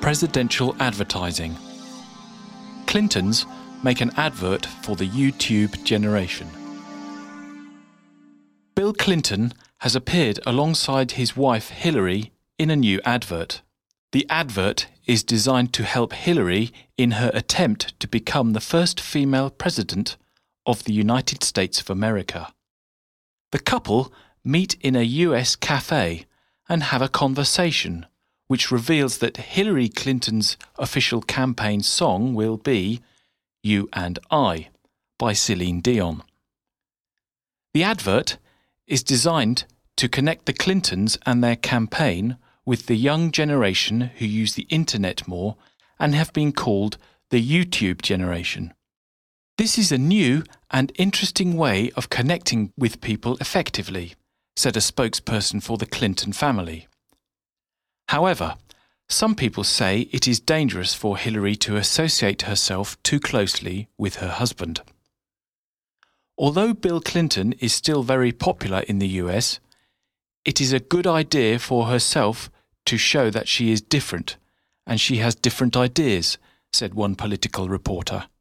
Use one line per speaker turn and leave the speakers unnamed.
presidential advertising. Clintons make an advert for the YouTube generation. Bill Clinton has appeared alongside his wife Hillary in a new advert. The advert is designed to help Hillary in her attempt to become the first female president of the United States of America. The couple meet in a US cafe and have a conversation, which reveals that Hillary Clinton's official campaign song will be You and I by Celine Dion. The advert is designed to connect the Clintons and their campaign with the young generation who use the internet more and have been called the YouTube generation. This is a new and interesting way of connecting with people effectively, said a spokesperson for the Clinton family. However, some people say it is dangerous for Hillary to associate herself too closely with her husband. Although Bill Clinton is still very popular in the US, it is a good idea for herself to show that she is different and she has different ideas, said one political reporter.